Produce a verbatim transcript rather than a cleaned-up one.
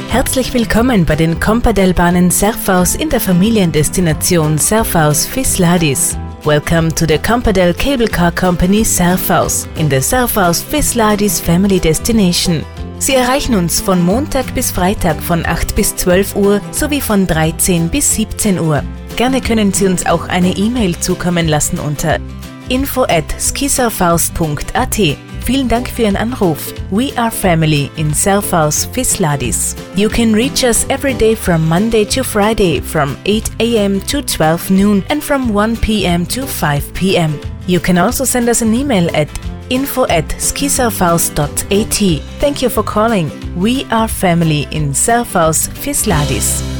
Herzlich willkommen bei den Compadel-Bahnen Serfaus in der Familiendestination Serfaus Fisladis. Welcome to the Compadel Cable Car Company Serfaus in the Serfaus Fisladis Family Destination. Sie erreichen uns von Montag bis Freitag von acht bis zwölf Uhr sowie von dreizehn bis siebzehn Uhr. Gerne können Sie uns auch eine E-Mail zukommen lassen unter info at skiserfaus punkt at. Vielen Dank für Ihren Anruf. We are family in Serfaus Fisladis. You can reach us every day from Monday to Friday from eight a.m. to twelve noon and from one p.m. to five p.m. You can also send us an email at info at skiserfaus dot at. Thank you for calling. We are family in Serfaus Fisladis.